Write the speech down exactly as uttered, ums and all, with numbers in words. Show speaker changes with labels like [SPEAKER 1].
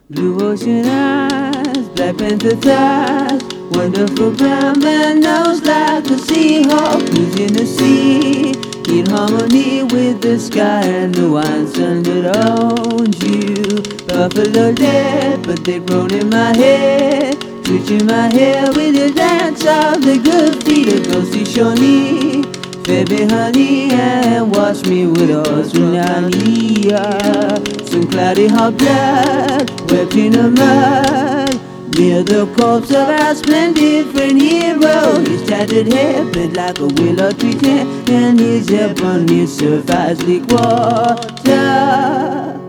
[SPEAKER 1] Blue ocean eyes, Black Panther thighs, wonderful brown man nose like a seahawk who's in the sea, in harmony with the sky and the wine sun that owns you. Buffalo leopard, they grown in my head, twitching my hair with the dance of the good feet of Ghosty Shawnee. Fed me honey and watch me with us some cloudy hot blood wept in the mud near the corpse of our splendid friend hero. His tattered hair bent like a willow tree, and his hair on his surface like water.